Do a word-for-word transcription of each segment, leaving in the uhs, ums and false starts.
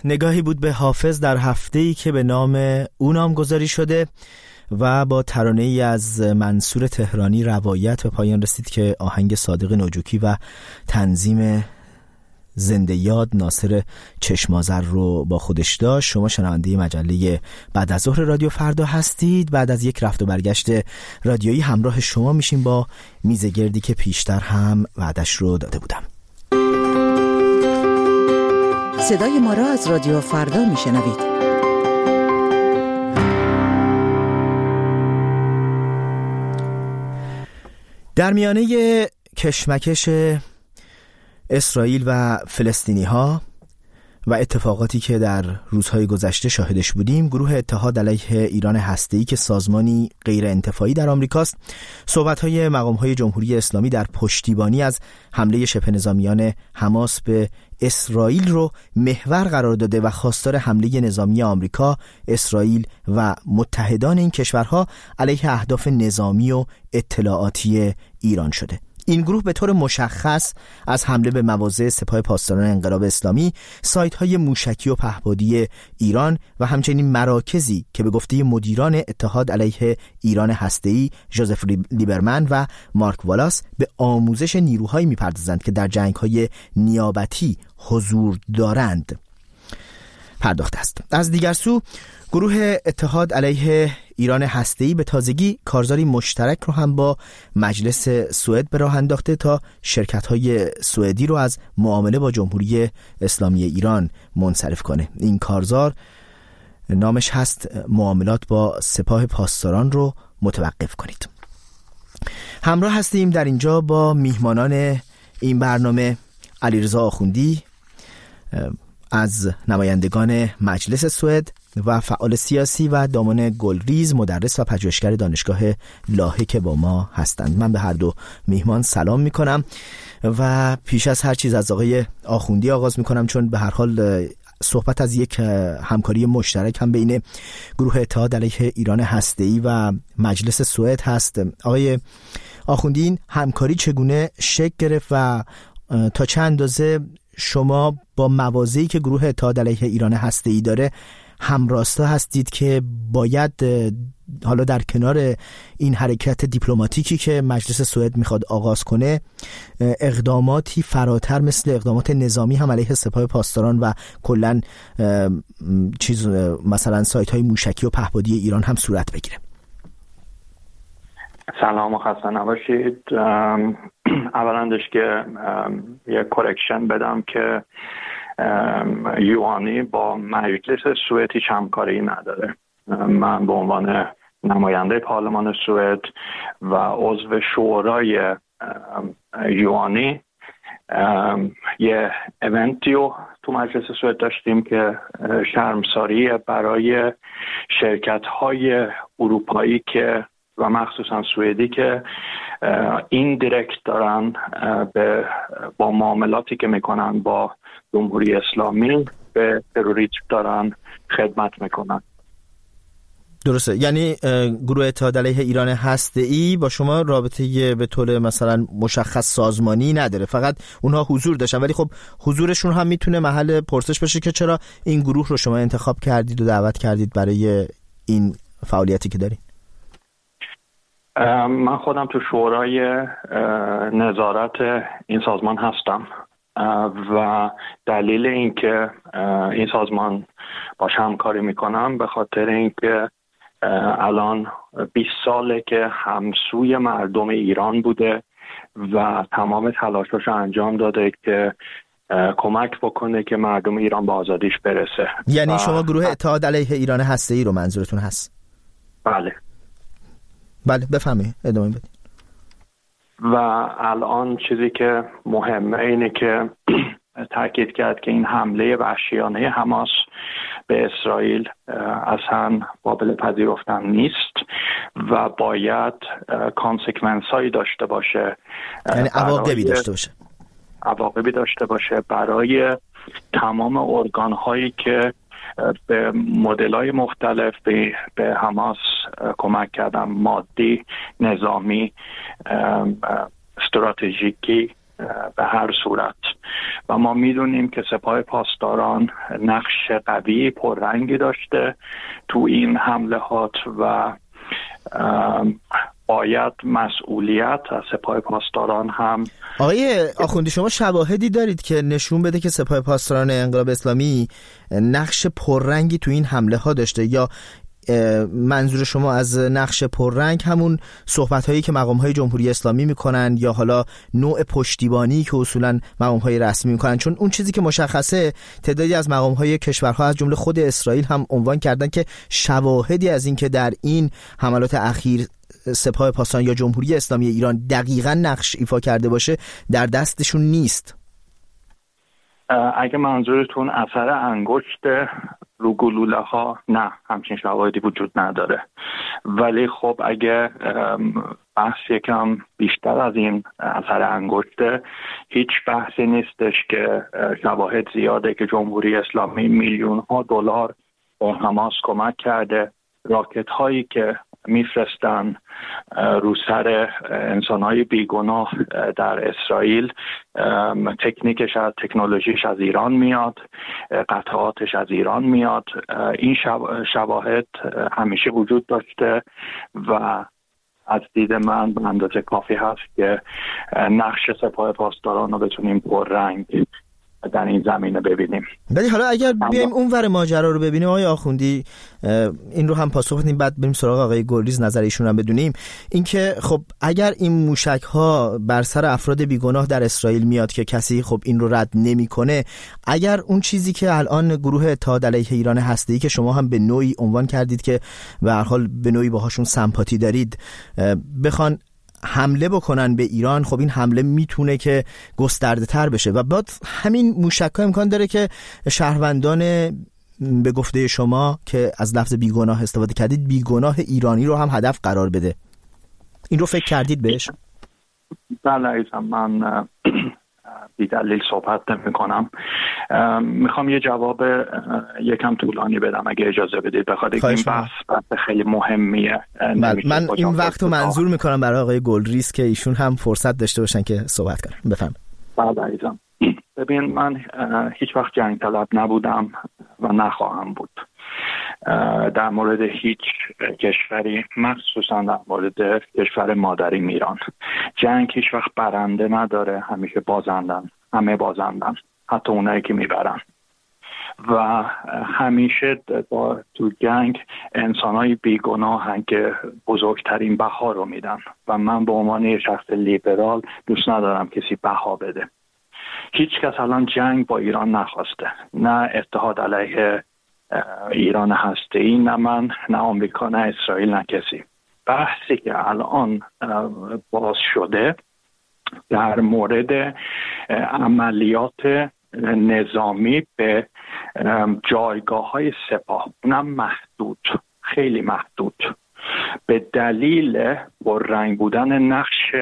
نگاهی بود به حافظ در هفته‌ای که به نام او نامگذاری شده و با ترانه‌ای از منصور تهرانی روایت به پایان رسید که آهنگ صادق نوجوکی و تنظیم زنده یاد ناصر چشمازر رو با خودش داشت. شما شنونده مجله بعد از ظهر رادیو فردا هستید. بعد از یک رفت و برگشت رادیویی همراه شما میشیم با میز گردی که پیشتر هم وعدش رو داده بودم. صدای ما را از رادیو فردا میشنوید. در میانه کشمکش اسرائیل و فلسطینی ها و اتفاقاتی که در روزهای گذشته شاهدش بودیم، گروه اتحاد علیه ایران هسته‌ای که سازمانی غیر انتفاعی در آمریکاست، صحبت‌های مقام‌های جمهوری اسلامی در پشتیبانی از حمله شبه نظامیان حماس به اسرائیل رو محور قرار داده و خواستار حمله نظامی آمریکا، اسرائیل و متحدان این کشورها علیه اهداف نظامی و اطلاعاتی ایران شده. این گروه به طور مشخص از حمله به مواضع سپاه پاسداران انقلاب اسلامی، سایت‌های موشکی و پهپادی ایران و همچنین مراکزی که به گفته مدیران اتحاد علیه ایران هسته‌ای ژوزف لیبرمن و مارک والاس به آموزش نیروهایی می‌پردازند که در جنگ‌های نیابتی حضور دارند پرداخته است. از دیگر سو گروه اتحاد علیه ایران هسته‌ای به تازگی کارزاری مشترک رو هم با مجلس سوئد به راه انداخته تا شرکت‌های سوئدی رو از معامله با جمهوری اسلامی ایران منصرف کنه. این کارزار نامش هست معاملات با سپاه پاسداران رو متوقف کنید. همراه هستیم در اینجا با میهمانان این برنامه: علیرضا آخوندی از نمایندگان مجلس سوئد و فعال سیاسی و دامان گلریز مدرس و پژوهشگر دانشگاه لاهه که با ما هستند. من به هر دو میهمان سلام میکنم و پیش از هر چیز از آقای آخوندی آغاز میکنم، چون به هر حال صحبت از یک همکاری مشترک هم بین گروه اتحاد علیه ایران هسته‌ای و مجلس سوئد هست. آقای آخوندی، این همکاری چگونه شکل گرفت و تا چه اندازه شما با مواضعی که گروه اتحاد علیه ایران هسته‌ای داره همراستا هستید که باید حالا در کنار این حرکت دیپلماتیکی که مجلس سوئد میخواد آغاز کنه، اقداماتی فراتر مثل اقدامات نظامی هم علیه سپاه پاسداران و کلاً چیز مثلا سایت‌های موشکی و پهپادی ایران هم صورت بگیره؟ سلام و خسته نباشید. اولندش که یه کرکشن بدم که یوانی با مجلس سوئد هیچ همکاری نداره. من به عنوان نماینده پارلمان سوئد و عضو شورای یوانی یه ایونتیو تو مجلس سوئد داشتیم که شرمساری برای شرکت‌های اروپایی که و مخصوصا سوئدی که این دایرکت دارن به با معاملاتی که میکنن با جمهوری اسلامی به تروریسم دارن خدمت میکنن. درسته، یعنی گروه اتحاد علیه ایران هسته‌ای با شما رابطه به طور مثلا مشخص سازمانی نداره، فقط اونها حضور داشتن، ولی خب حضورشون هم میتونه محل پرسش باشه که چرا این گروه رو شما انتخاب کردید و دعوت کردید برای این فعالیتی که دارید. من خودم تو شورای نظارت این سازمان هستم و دلیل اینکه این سازمان باش همکاری میکنم به خاطر اینکه الان بیست ساله که همسوی مردم ایران بوده و تمام تلاشش انجام داده که کمک بکنه که مردم ایران به آزادیش برسه. یعنی شما گروه اتحاد علیه ایران هسته‌ای رو منظورتون هست؟ بله بله، بفهمید، ادامه بدید. و الان چیزی که مهمه اینه که تاکید کرد که این حمله وحشیانه حماس به اسرائیل اصلا قابل پذیرفتن نیست و باید کانسیکونس هایی داشته باشه، یعنی عواقبی داشته باشه عواقبی داشته باشه برای تمام ارگان هایی که به مدل‌های مختلف به, به حماس کمک کردن، مادی، نظامی، استراتژیکی به هر صورت. و ما میدونیم که سپاه پاسداران نقش قوی پررنگی داشته تو این حملات و باید مسئولیت از سپاه پاسداران هم. آقای آخوندی، شما شواهدی دارید که نشون بده که سپاه پاسداران انقلاب اسلامی نقش پررنگی تو این حمله ها داشته، یا منظور شما از نقش پررنگ همون صحبت هایی که مقام های جمهوری اسلامی میکنن یا حالا نوع پشتیبانی که اصولا مقام های رسمی میکنن؟ چون اون چیزی که مشخصه تعدادی از مقام های کشورها از جمله خود اسرائیل هم عنوان کردن که شواهدی از این که در این حملات اخیر سپاه پاسداران یا جمهوری اسلامی ایران دقیقاً نقش ایفا کرده باشه در دستشون نیست. اگه منظورتون اثر انگشت رو گلوله ها، نه، همچین شواهدی وجود نداره. ولی خب اگه بحث یکم بیشتر از این اثر انگشته، هیچ بحثی نیستش که شواهد زیاده که جمهوری اسلامی میلیون ها دلار به حماس کمک کرده. راکت هایی که میفرستن رو سر انسانهای بیگناه در اسرائیل، تکنیکش از تکنولوژیش از ایران میاد، قطعاتش از ایران میاد. این شواهد همیشه وجود داشته و از دید من به اندازه کافی هست که نقش سپاه پاسداران رو بتونیم پررنگ در این زمینه ببینیم. ولی حالا اگر بیایم اون ور ماجرا رو ببینیم آقای آخوندی، این رو هم پاسخ بدیم، بعد بریم سراغ آقای گلریز نظر ایشون هم بدونیم. اینکه خب اگر این موشک ها بر سر افراد بیگناه در اسرائیل میاد که کسی خب این رو رد نمیکنه، اگر اون چیزی که الان گروه اتحاد علیه ایران هسته‌ای که شما هم به نوعی عنوان کردید که به هر حال به نوعی باهاشون سمپاتی دارید بخوان حمله بکنن به ایران، خب این حمله میتونه که گسترده تر بشه و بعد همین موشک‌ها امکان داره که شهروندان به گفته شما که از لفظ بیگناه استفاده کردید، بیگناه ایرانی رو هم هدف قرار بده. این رو فکر کردید بهش؟ بله عزیزم، من بی دلیل صحبت نمی کنم. میخوام یه جواب یکم طولانی بدم اگه اجازه بدید، بخاطر این بحث بحث خیلی مهمیه. من این وقت رو منظور میکنم برای آقای گلریز که ایشون هم فرصت داشته باشن که صحبت کنن. بفرمایید. بله عزیزم، ببین من هیچ وقت جنگ طلب نبودم و نخواهم بود در مورد هیچ کشوری، مخصوصا در مورد کشور مادریم ایران. جنگ هیچ وقت برنده نداره، همیشه بازندن، همه بازندن، حتی اونایی که میبرن. و همیشه با تو جنگ انسانای بیگناهن که بزرگترین بها رو میدن و من به عنوان یه شخص لیبرال دوست ندارم کسی بها بده. هیچ کس الان جنگ با ایران نخواسته، نه اتحاد علیه ایران هسته‌ای، نه من، نه آمریکا، نه اسرائیل، نه کسی. بحثی که الان باز شده در مورد عملیات نظامی به جایگاه‌های سپاه، اونم محدود، خیلی محدود، به دلیل پررنگ بودن نقش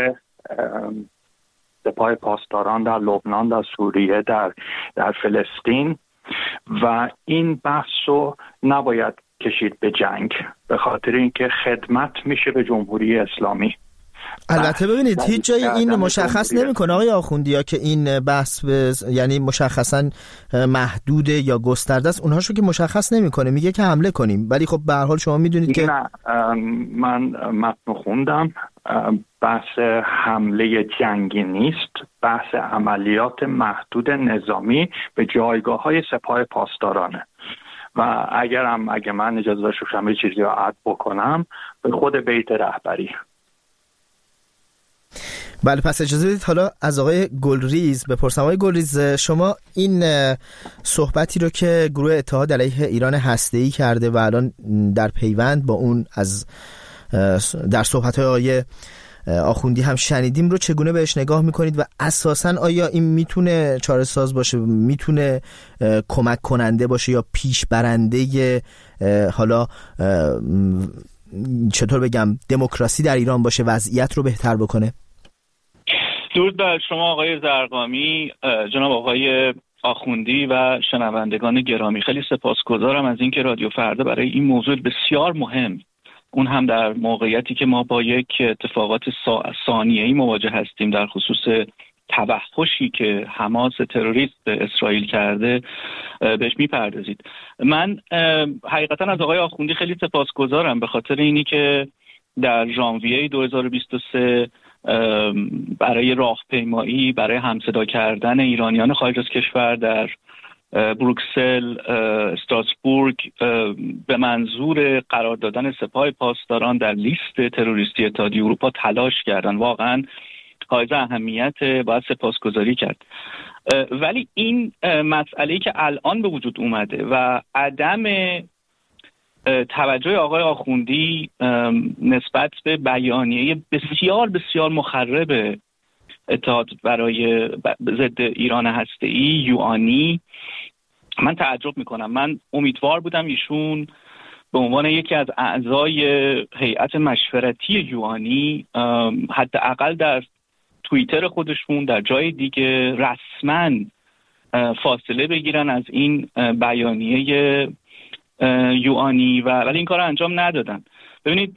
سپاه پاسداران در لبنان، در سوریه، در در فلسطین. و این بحث رو نباید کشید به جنگ، به خاطر اینکه خدمت میشه به جمهوری اسلامی. البته ببینید هیچ جای این مشخص نمیکنه آقای آخوندی که این بحث به یعنی مشخصا محدوده یا گسترده است، اونهاشو که مشخص نمیکنه، میگه که حمله کنیم. ولی خب به هر حال شما میدونید که نه، من متن خوندم، بحث حمله جنگی نیست، بحث عملیات محدود نظامی به جایگاه‌های سپاه پاسدارانه. و اگرم اگه من اجازه داشته باشم یه چیزی رو عد بکنم، به خود بیت رهبری. بله، پس اجازه بدید حالا از آقای گلریز بپرسم. آقای گلریز، شما این صحبتی رو که گروه اتحاد علیه ایران هسته‌ای کرده و الان در پیوند با اون از در صحبت‌های آقای آخوندی هم شنیدیم رو چگونه بهش نگاه میکنید و اساساً آیا این میتونه چاره ساز باشه، میتونه کمک کننده باشه یا پیش برنده حالا چطور بگم دموکراسی در ایران باشه، وضعیت رو بهتر بکنه؟ درود بر شما آقای زرقامی، جناب آقای آخوندی و شنوندگان گرامی. خیلی سپاسگزارم از اینکه رادیو فردا برای این موضوع بسیار مهم، اون هم در موقعیتی که ما با یک اتفاقات ثانیه‌ای مواجه هستیم در خصوص توحشی که حماس تروریست اسرائیل کرده بهش میپردازید. من حقیقتا از آقای آخوندی خیلی سپاسگزارم به خاطر اینی که در ژانویه دو هزار و بیست و سه برای راهپیمایی، برای همصدا کردن ایرانیان خارج از کشور در بروکسل، استراسبورگ به منظور قرار دادن سپاه پاسداران در لیست تروریستی اتحادیه اروپا تلاش کردن. واقعا حائز اهمیت، باید سپاسگزاری کرد. ولی این مسئله‌ای که الان به وجود اومده و عدم توجه آقای آخوندی نسبت به بیانیه بسیار بسیار مخرب اتحاد برای ضد ایران هسته‌ای یوآنی، من تعجب میکنم. من امیدوار بودم ایشون به عنوان یکی از اعضای هیئت مشورتی یوآنی حداقل در توییتر خودشون در جای دیگه رسما فاصله بگیرن از این بیانیه یوآنی و ولی این کار رو انجام ندادن. ببینید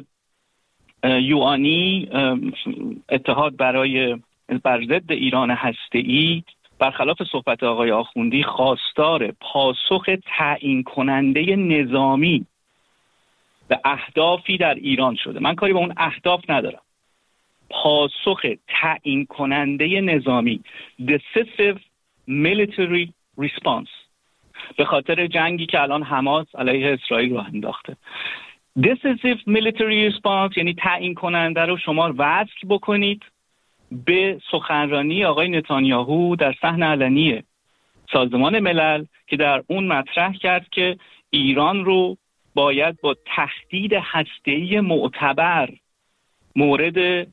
یوآنی، اتحاد برای بر ضد ایران هسته‌ای، برخلاف صحبت آقای آخوندی خواستار پاسخ تعیین کننده نظامی به اهدافی در ایران شده. من کاری با اون اهداف ندارم. پاسخ تعیین کننده نظامی، decisive military response، به خاطر جنگی که الان حماس علیه اسرائیل راه انداخته. decisive military response یعنی تعیین کننده رو شما وصل بکنید به سخنرانی آقای نتانیاهو در صحن علنی سازمان ملل که در اون مطرح کرد که ایران رو باید با تهدید هسته‌ای معتبر مورد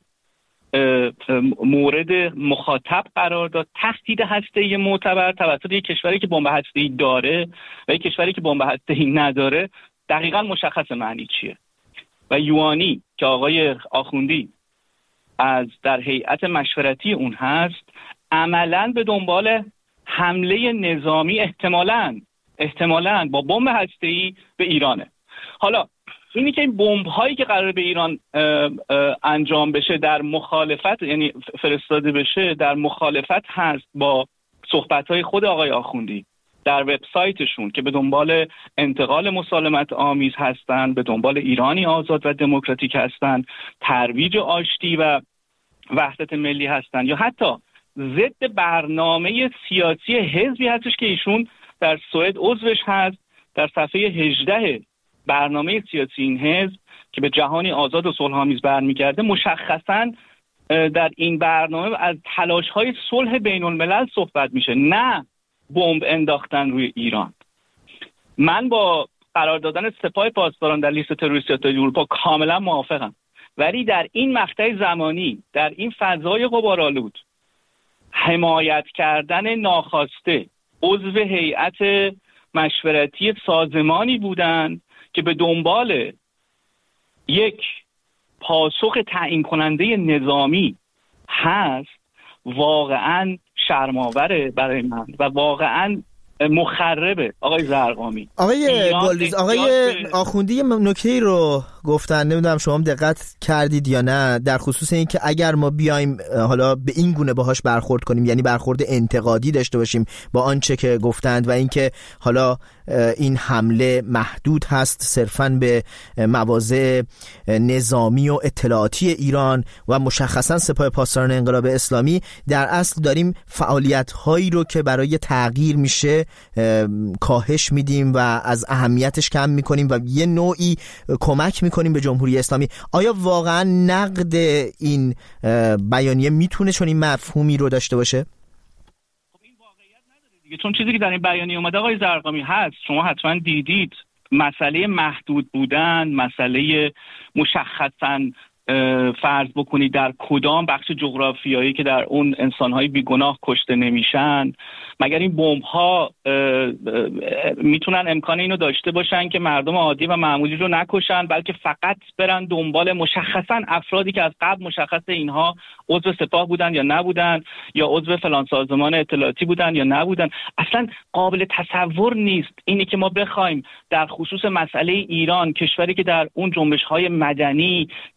مورد مخاطب قرار داد. تهدید هسته‌ای معتبر توسط یک کشوری که بمب هسته‌ای داره و یک کشوری که بمب هسته‌ای نداره دقیقاً مشخص معنی چیه. و یوآنی که آقای آخوندی از در هیئت مشورتی اون هست عملاً به دنبال حمله نظامی احتمالاً احتمالاً با بمب هسته‌ای به ایرانه. حالا اینی که این بمب هایی که قرار به ایران اه اه انجام بشه در مخالفت، یعنی فرستاده بشه در مخالفت هست با صحبت های خود آقای آخوندی در وبسایتشون که به دنبال انتقال مسالمت آمیز هستند، به دنبال ایرانی آزاد و دموکراتیک هستند، ترویج آشتی و وحدت ملی هستند، یا حتی ضد برنامه سیاسی حزبی هستش که ایشون در سوئد عضوش هست. در صفحه هجده برنامه سیاسی این حزب که به جهانی آزاد و صلح‌آمیز برمیگرده مشخصاً در این برنامه از تلاش‌های صلح بین الملل صحبت میشه، نه بمب انداختن روی ایران. من با قرار دادن سپاه پاسداران در لیست تروریستی اتحادیه اروپا کاملا موافقم، ولی در این مقطع زمانی، در این فضای غبارآلود، حمایت کردن ناخواسته عضو هیئت مشورتی سازمانی بودند که به دنبال یک پاسخ تعیین کننده نظامی هست، واقعاً شرم‌آوره برای من و واقعاً مخربه. آقای زرقامی، آقای گلریز، آقای آخوندی یه نکته‌ای رو گفتن، نمیدونم شما هم دقت کردید یا نه، در خصوص این که اگر ما بیایم حالا به این گونه باهاش برخورد کنیم، یعنی برخورد انتقادی داشته باشیم با آنچه که گفتند و اینکه حالا این حمله محدود هست صرفاً به مواضع نظامی و اطلاعاتی ایران و مشخصاً سپاه پاسداران انقلاب اسلامی، در اصل داریم فعالیت‌هایی رو که برای تغییر میشه کاهش میدیم و از اهمیتش کم میکنیم و یه نوعی کمک میکنیم به جمهوری اسلامی. آیا واقعا نقد این بیانیه میتونه چون این مفهومی رو داشته باشه؟ خب این واقعیت نداره دیگه، چون چیزی که در این بیانیه اومده آقای زرقامی هست، شما حتما دیدید، مسئله محدود بودن، مسئله مشخصاً فرض بکنید در کدام بخش جغرافیایی که در اون انسان‌های بیگناه کشته نمیشن. مگر این بمب‌ها میتونن امکان اینو داشته باشن که مردم عادی و معمولی رو نکشن، بلکه فقط برن دنبال مشخصاً افرادی که از قبل مشخص اینها عضو سپاه بودن یا نبودن، یا عضو فلان سازمان اطلاعاتی بودن یا نبودن؟ اصلا قابل تصور نیست اینی که ما بخوایم در خصوص مسئله ایران، کشوری که در اون جنبش‌های مدنی، کشوری که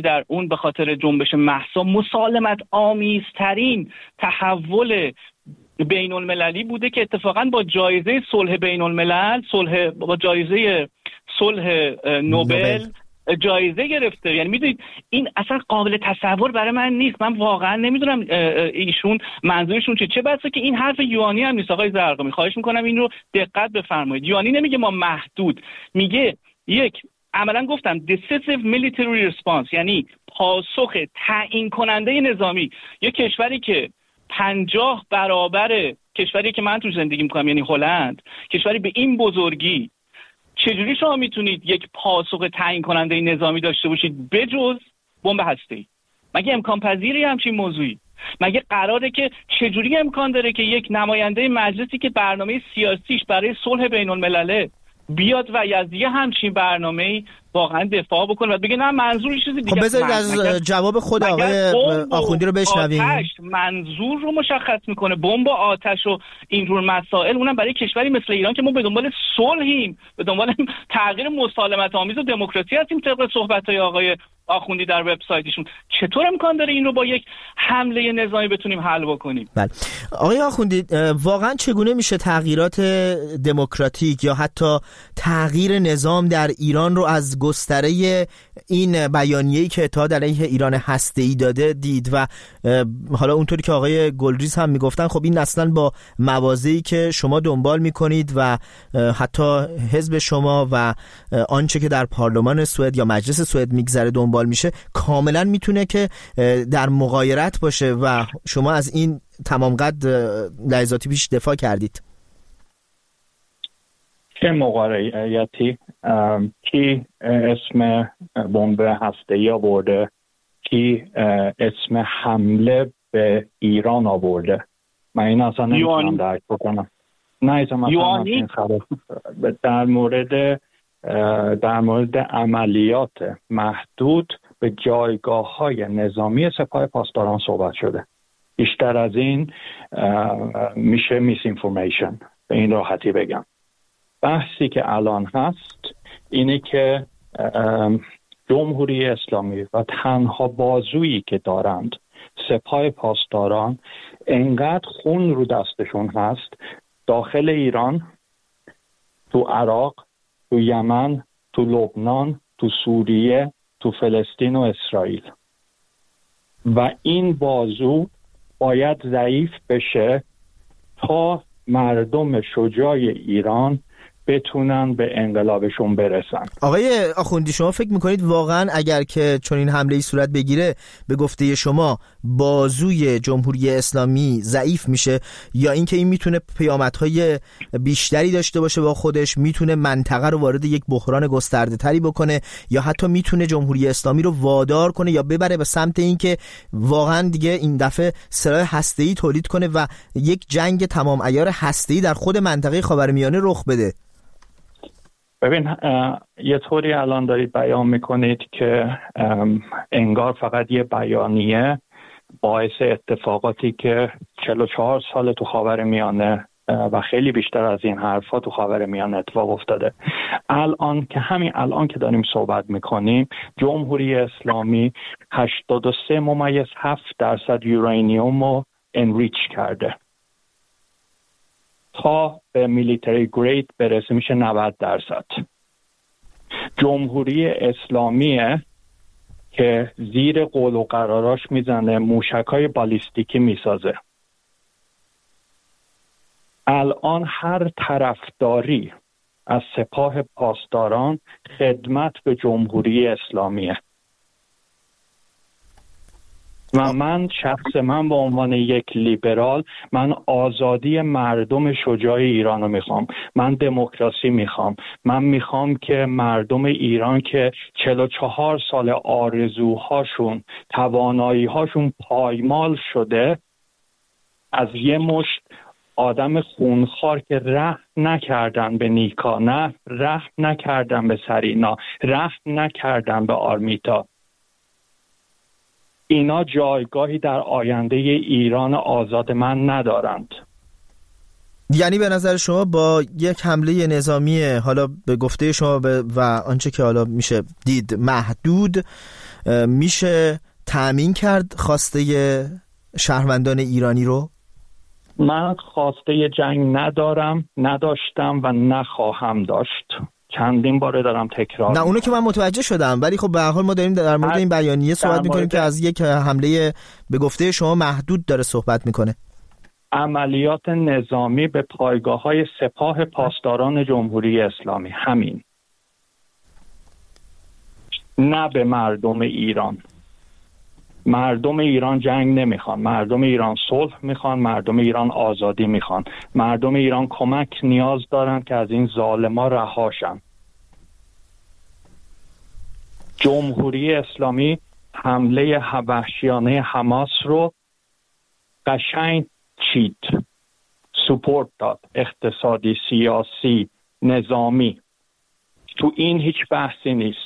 در اون به خاطر جنبش مهسا مسالمت آمیزترین تحول بین المللی بوده که اتفاقا با جایزه صلح بین الملل، صلح با جایزه صلح نوبل جایزه گرفته. یعنی میدونید این اصلا قابل تصور برای من نیست. من واقعا نمیدونم ایشون منظورشون چیه. چه بسا که این حرف یوانی هم نیست. آقای زرقامی خواهش میکنم این رو دقت بفرمایید. یوانی نمیگه ما محدود، میگه یک عملا گفتم decisive military response، یعنی پاسخ تعیین کننده نظامی. یک کشوری که پنجاه برابر کشوری که من تو زندگی میکنم یعنی هلند، کشوری به این بزرگی، چجوری شما میتونید یک پاسخ تعیین کننده نظامی داشته باشید بجز بمب هسته‌ای؟ مگه امکان پذیری همچین موضوعی؟ مگه قراره که چجوری امکان داره که یک نماینده مجلسی که برنامه سیاسیش برای صلح بین الملله بیاد و از یه همچین برنامه‌ای واقعا دفاع بکنه و بگه نه منظور چیزی دیگه؟ خب بذارید از جواب خود آقای آخوندی رو بشنویم. آتش منظور رو مشخص میکنه، بمب و آتش و اینجور مسائل، اونم برای کشوری مثل ایران که ما به دنبال صلحیم، به دنبال تغییر مسالمت آمیز و دموکراسی هستیم طبق صحبت‌های آقای آخوندی در وبسایتشون. چطور امکان داره این رو با یک حمله نظامی بتونیم حل بکنیم؟ بله آقای آخوندی، واقعا چگونه میشه تغییرات دموکراتیک یا حتی تغییر نظام در ایران رو از گستره این بیانیه‌ای که اتحاد علیه ایران هسته‌ای داده دید؟ و حالا اونطوری که آقای گلریز هم میگفتن خب این اصلا با موازی که شما دنبال میکنید و حتی حزب شما و آنچه که در پارلمان سوئد یا مجلس سوئد میگذره دنبال میشه کاملا میتونه که در مغایرت باشه و شما از این تمام قد لحظاتی پیش دفاع کردید. چه مغایرتی؟ کی اسم بمب هسته‌ای آورده؟ کی اسم حمله به ایران آورده؟ من این اصلا نمیتونم درک بکنم. نه اصلا در مورد در مورد عملیات محدود به جایگاه‌های نظامی سپاه پاسداران صحبت شده. بیشتر از این میشه میس اینفورمیشن، به این راحتی بگم. بحثی که الان هست اینه که جمهوری اسلامی و تنها بازویی که دارند سپاه پاسداران انقدر خون رو دستشون هست داخل ایران، تو عراق، تو یمن، تو لبنان، تو سوریه، تو فلسطین و اسرائیل، و این بازو باید ضعیف بشه تا مردم شجاع ایران بتونن به انقلابشون برسن. آقای آخوندی شما فکر میکنید واقعا اگر که چون این حمله ای صورت بگیره به گفته شما بازوی جمهوری اسلامی ضعیف میشه، یا اینکه این میتونه پیامدهای بیشتری داشته باشه با خودش، میتونه منطقه رو وارد یک بحران گسترده تری بکنه، یا حتی میتونه جمهوری اسلامی رو وادار کنه یا ببره به سمت اینکه واقعا دیگه این دفعه سلاح هسته‌ای تولید کنه و یک جنگ تمام عیار هسته‌ای در خود منطقه خاورمیانه رخ بده؟ ببین یه طوری الان دارید بیان میکنید که انگار فقط یه بیانیه باعث اتفاقاتی که چهل و چهار سال تو خاورمیانه و خیلی بیشتر از این حرفا تو خاورمیانه اتفاق افتاده. الان که همین الان که داریم صحبت میکنیم جمهوری اسلامی هشتاد و سه ممیز هفت درصد یورانیوم رو انریچ کرده تا به میلیتری گرید برسه میشه نود درصد. جمهوری اسلامیه که زیر قول و قراراش میزنه موشکای بالیستیکی میسازه. الان هر طرفداری از سپاه پاسداران خدمت به جمهوری اسلامیه و من شخص من به عنوان یک لیبرال من آزادی مردم شجاع ایران رو میخوام، من دموکراسی میخوام، من میخوام که مردم ایران که چهل و چهار سال آرزوهاشون تواناییهاشون پایمال شده از یه مشت آدم خونخوار که رحم نکردن به نیکا، نه رحم نکردن به سرینا، رحم نکردن به آرمیتا، اینا جایگاهی در آینده ایران آزاد من ندارند. یعنی به نظر شما با یک حمله نظامی حالا به گفته شما و آنچه که حالا میشه دید محدود میشه تأمین کرد خواسته شهروندان ایرانی رو؟ من خواسته جنگ ندارم، نداشتم و نخواهم داشت. چندین باره دارم تکرار نه اونو که من متوجه شدم، ولی خب به هر حال ما داریم در مورد این بیانیه صحبت میکنیم که از یک حمله به گفته شما محدود داره صحبت میکنه. عملیات نظامی به پایگاه‌های سپاه پاسداران جمهوری اسلامی، همین، نه به مردم ایران. مردم ایران جنگ نمیخوان، مردم ایران صلح میخوان، مردم ایران آزادی میخوان، مردم ایران کمک نیاز دارن که از این ظالما رهاشن. جمهوری اسلامی حمله وحشیانه حماس رو قشنگ چید، سپورت داد، اقتصادی، سیاسی، نظامی. تو این هیچ بحثی نیست.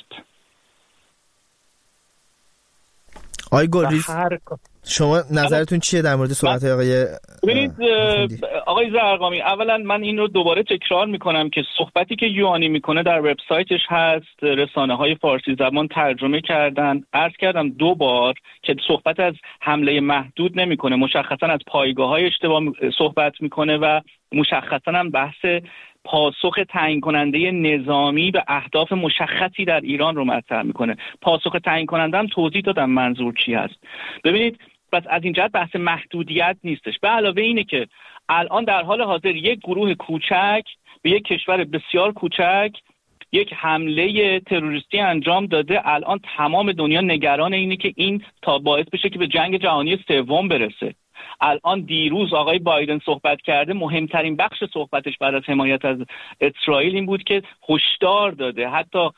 آقای گلریز شما نظرتون چیه در مورد صحبت آقای ببینید آقای زرقامی؟ اولا من این رو دوباره تکرار میکنم که صحبتی که یوانی میکنه در وبسایتش هست، رسانه های فارسی زبان ترجمه کردن. عرض کردم دو بار که صحبت از حمله محدود نمیکنه، مشخصا از پایگاه های اشتباه صحبت میکنه و مشخصا هم بحث پاسخ تعیین کننده نظامی به اهداف مشخصی در ایران رو مطرح میکنه. پاسخ تعیین کننده هم توضیح دادم منظور چی هست. ببینید پس از این جهت بحث محدودیت نیستش. به علاوه اینه که الان در حال حاضر یک گروه کوچک به یک کشور بسیار کوچک یک حمله تروریستی انجام داده. الان تمام دنیا نگران اینه که این تا باعث بشه که به جنگ جهانی سوم برسه. الان دیروز آقای بایدن صحبت کرده، مهمترین بخش صحبتش بعد از حمایت از اسرائیل این بود که هشدار داده، حتی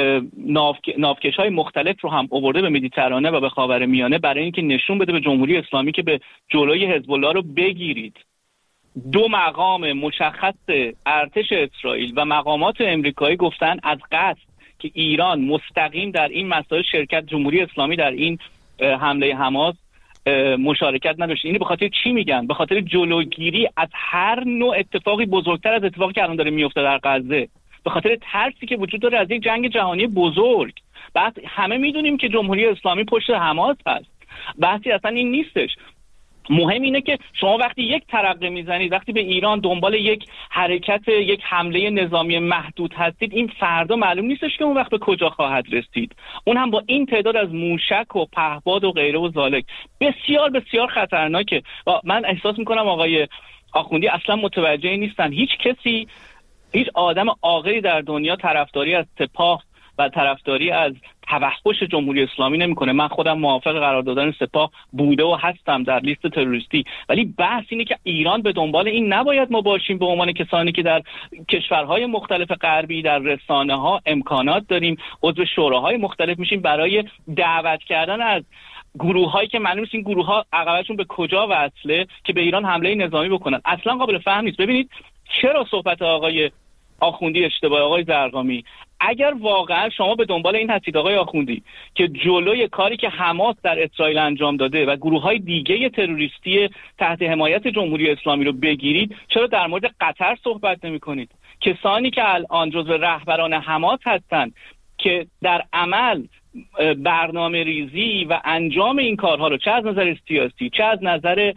ناوکش های مختلف رو هم آورده به مدیترانه و به خاورمیانه برای اینکه نشون بده به جمهوری اسلامی که به جلوی حزب الله رو بگیرید. دو مقام مشخص ارتش اسرائیل و مقامات امریکایی گفتن از قصد که ایران مستقیم در این مسائل شرکت، جمهوری اسلامی در این حمله حماس مشارکت نداشته. اینو به خاطر چی میگن؟ به خاطر جلوگیری از هر نوع اتفاقی بزرگتر از اتفاقی که الان داره میفته در غزه، به خاطر ترسی که وجود داره از یک جنگ جهانی بزرگ. بعد همه میدونیم که جمهوری اسلامی پشت حماس هست، بحثی اصلا این نیستش. مهم اینه که شما وقتی یک ترقه میزنید، وقتی به ایران دنبال یک حرکت، یک حمله نظامی محدود هستید، این فردا معلوم نیستش که اون وقت به کجا خواهد رسید. اون هم با این تعداد از موشک و پهپاد و غیره و ذالک. بسیار بسیار خطرناکه. من احساس میکنم آقای آخوندی اصلا متوجه نیستن. هیچ کسی، هیچ آدم عاقلی در دنیا طرفداری از سپاه و طرفداری از توحش جمهوری اسلامی نمیکنه. من خودم موافق قرار دادن سپاه بوده و هستم در لیست تروریستی، ولی بحث اینه که ایران به دنبال این نباید ما باشیم به عنوان کسانی که در کشورهای مختلف غربی در رسانه ها امکانات داریم، عضو شوراهای مختلف میشیم برای دعوت کردن از گروه هایی که معلوم نیست این گروه ها عقبشون به کجا وصله که به ایران حمله نظامی بکنن. اصلا قابل فهم نیست. ببینید چرا صحبت آقای آخوندی اشتباه آقای زرقامی. اگر واقعا شما به دنبال این هستید آقای آخوندی که جلوی کاری که حماس در اسرائیل انجام داده و گروه‌های دیگه تروریستی تحت حمایت جمهوری اسلامی رو بگیرید، چرا در مورد قطر صحبت نمی‌کنید؟ کسانی که الان جزو رهبران حماس هستند که در عمل برنامه ریزی و انجام این کارها رو چه از نظر سیاسی چه از نظر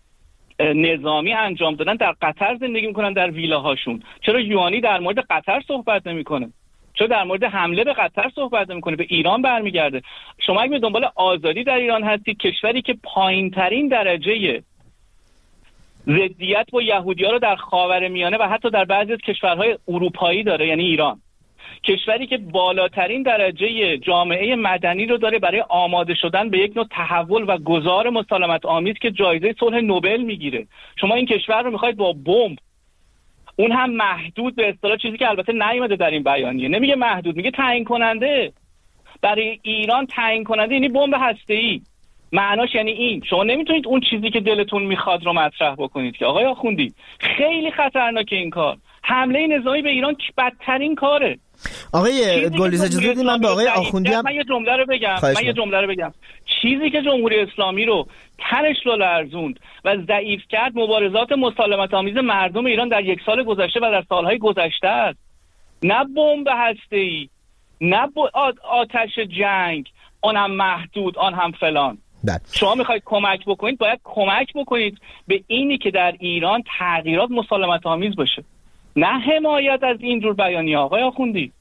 نظامی انجام دادن، در قطر زندگی میکنن در ویلاهاشون. چرا یوانی در مورد قطر صحبت نمیکنه؟ چرا در مورد حمله به قطر صحبت نمیکنه؟ به ایران برمیگرده. شما اگه به دنبال آزادی در ایران هستید، کشوری که پایین ترین درجه ضدیت با یهودی‌ها رو در خاورمیانه و حتی در بعضی از کشورهای اروپایی داره، یعنی ایران، کشوری که بالاترین درجه جامعه مدنی رو داره برای آماده شدن به یک نوع تحول و گذار مسالمت آمیز که جایزه صلح نوبل میگیره، شما این کشور رو میخواید با بمب، اون هم محدود، به اصطلاح چیزی که البته نیومده در این بیانیه، نمیگه محدود، میگه تعیین کننده. برای ایران تعیین کننده یعنی بمب هسته‌ای. معناش یعنی این، شما نمیتونید اون چیزی که دلتون میخواد رو مطرح بکنید که آقای آخوندی. خیلی خطرناکه این کار. حمله نظامی به ایران بدترین کاره. آقای گلریز اجازه بدید من به آقای آخوندی هم من یه جمله رو بگم من یه جمله رو بگم چیزی که جمهوری اسلامی رو تنش رو لرزوند و ضعیف کرد مبارزات مسالمت آمیز مردم ایران در یک سال گذشته و در سالهای گذشته است. نه بمب هسته‌ای، نه آتش جنگ، آن هم محدود، آن هم فلان. بله. شما میخواید کمک بکنید، باید کمک بکنید به اینی که در ایران تغییرات مسالمت آمیز باشه، نه حمایت از اینجور بیانیه. آقای آخوندی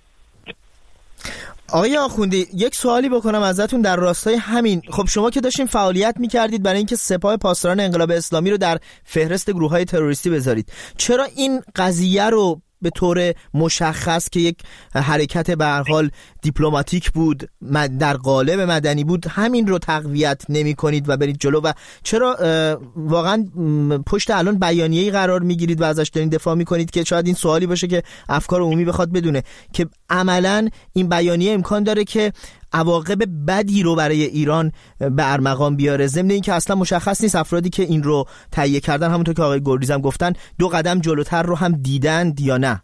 آقای آخوندی یک سوالی بکنم ازتون در راستای همین. خب شما که داشتین فعالیت میکردید برای اینکه سپاه پاسداران انقلاب اسلامی رو در فهرست گروه‌های تروریستی بذارید، چرا این قضیه رو به طور مشخص که یک حرکت به هر حال دیپلماتیک بود، در قالب مدنی بود، همین رو تقویت نمی کنید و برید جلو؟ و چرا واقعا پشت الان بیانیه‌ای قرار میگیرید و ازش دارین دفاع میکنید که شاید این سوالی باشه که افکار عمومی بخواد بدونه که عملاً این بیانیه امکان داره که عواقب بدی رو برای ایران به ارمغان بیاره، ضمن این که اصلا مشخص نیست افرادی که این رو تهیه کردن، همونطور که آقای گلریز هم گفتن، دو قدم جلوتر رو هم دیدند یا نه؟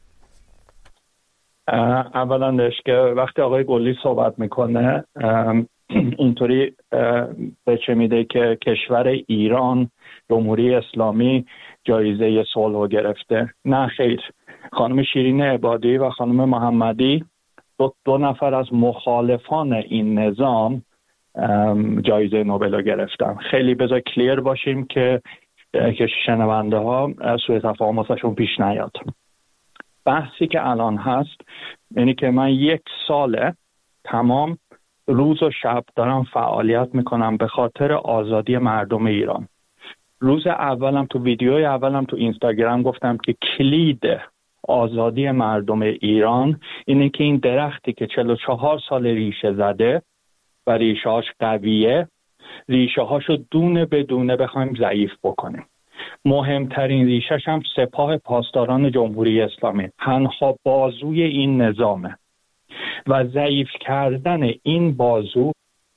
اولا که وقتی آقای گلریز صحبت میکنه اینطوری به چه میده که کشور ایران، جمهوری اسلامی جایزه صلح رو گرفته. نه خیر، خانم شیرین عبادی و خانم محمدی دو, دو نفر از مخالفان این نظام جایزه نوبل رو گرفتن. خیلی بذار کلیر باشیم که که شنونده ها سوء تفاهم واسهشون پیش نیاد. بحثی که الان هست یعنی که من یک ساله تمام روز و شب دارم فعالیت میکنم به خاطر آزادی مردم ایران. روز اولم تو ویدیوی اولم تو اینستاگرام گفتم که کلید آزادی مردم ایران اینه که این درختی که چهل و چهار سال ریشه زده و ریشه هاش قویه، ریشه هاشو دونه به دونه بخوایم ضعیف بکنیم. مهمترین ریشه‌ش هم سپاه پاسداران جمهوری اسلامی، تنها بازوی این نظامه و ضعیف کردن این بازو.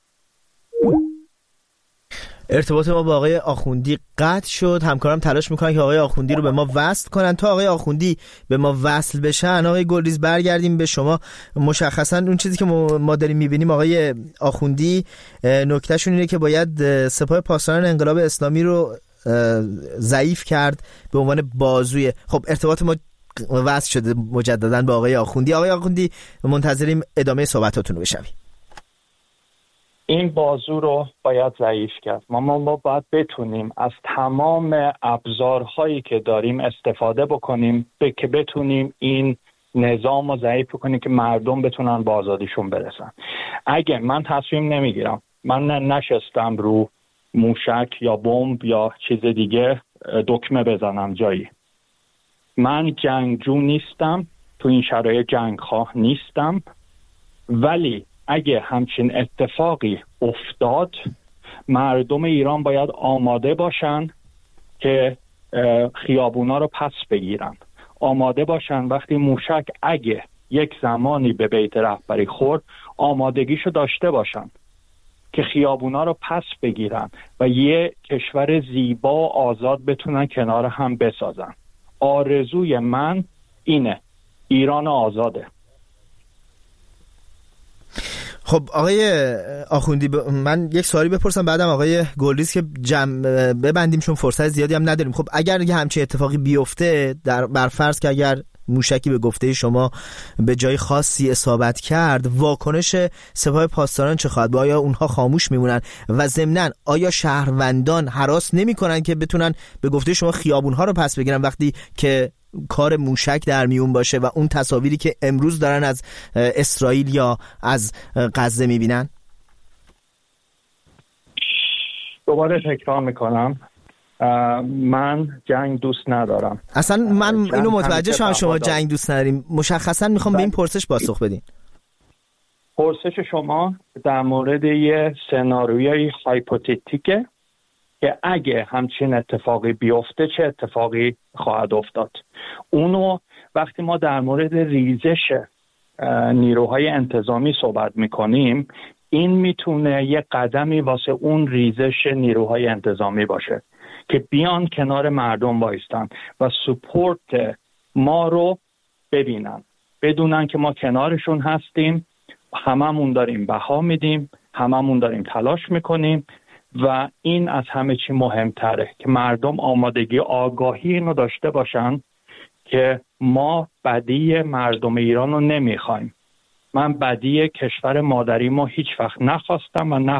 ارتباط ما با آقای آخوندی قطع شد. همکارم تلاش میکنن که آقای آخوندی رو به ما وصل کنن. تا آقای آخوندی به ما وصل بشن، آقای گلریز برگردیم به شما. مشخصا اون چیزی که ما داریم میبینیم آقای آخوندی، نکتهشون اینه که باید سپاه پاسداران انقلاب اسلامی رو ضعیف کرد به عنوان بازوی. خب ارتباط ما وصل شده مجددا با آقای آخوندی. آقای آخوندی منتظریم ادامه صحبتاتون رو بشنویم. این بازو رو باید ضعیف کرد. ما ما باید بتونیم از تمام ابزارهایی که داریم استفاده بکنیم به که بتونیم این نظام رو ضعیف کنیم که مردم بتونن به آزادیشون برسن. اگه من تصمیم نمیگیرم، من نشستم رو موشک یا بمب یا چیز دیگه دکمه بزنم جایی. من جنگجو نیستم، تو این شرایط جنگخواه نیستم، ولی اگه همچین اتفاقی افتاد مردم ایران باید آماده باشن که خیابونا رو پس بگیرن، آماده باشن وقتی موشک اگه یک زمانی به بیت رهبری خورد آمادگیشو داشته باشن که خیابونا رو پس بگیرن و یه کشور زیبا و آزاد بتونن کنار هم بسازن. آرزوی من اینه، ایران آزاده. خب آقای آخوندی ب... من یک سوالی بپرسم بعدم آقای گلریز که جمع ببندیم چون فرصت زیادی هم نداریم. خب اگر یه همچین اتفاقی بیفته، در برفرض که اگر موشکی به گفته شما به جای خاصی اصابت کرد، واکنش سپاه پاسداران چه خواهد؟ آیا اونها خاموش میمونن و ضمناً آیا شهروندان هراس نمیکنن که بتونن به گفته شما خیابونها رو پس بگیرن وقتی که کار موشک در میون باشه و اون تصاویری که امروز دارن از اسرائیل یا از غزه میبینن؟ دوباره تکرار میکنم، من جنگ دوست ندارم. اصلا من اینو متوجه شدم شما جنگ دوست نداریم. مشخصا میخوام به این پرسش پاسخ بدین. پرسش شما در مورد یه سناریوی هایپوتتیکه که اگه همچین اتفاقی بیفته چه اتفاقی خواهد افتاد. اونو وقتی ما در مورد ریزش نیروهای انتظامی صحبت میکنیم، این میتونه یه قدمی واسه اون ریزش نیروهای انتظامی باشه که بیان کنار مردم وایستن و سپورت ما رو ببینن. بدونن که ما کنارشون هستیم، هممون داریم بها میدیم، هممون داریم تلاش میکنیم و این از همه چی مهمتره که مردم آمادگی آگاهی اینو داشته باشن که ما بدی مردم ایران رو نمیخوایم. من بدی کشور مادریمو هیچ وقت نخواستم و